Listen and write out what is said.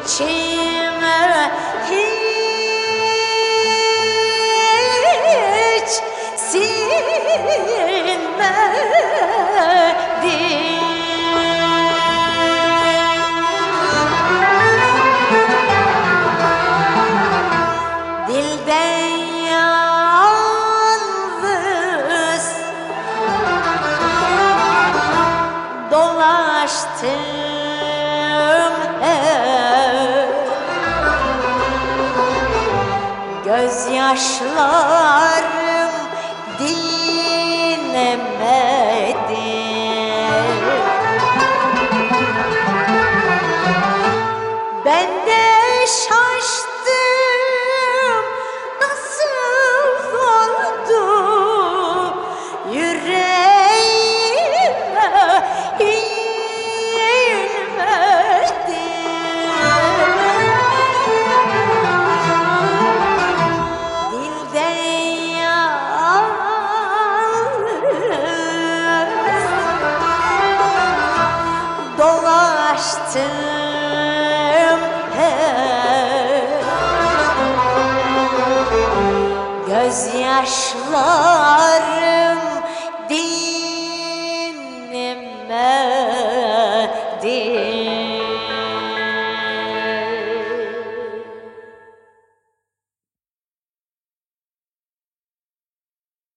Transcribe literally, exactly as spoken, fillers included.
içime hiç sinmedi. Dilden yalnız dolaştım hep, gözyaşlarım dinlemedi. Ben de şaştım, nasıl oldu yüreğime inmedi. Dilden yalnız dolaştım hep, gözyaşlarım dinlemedi.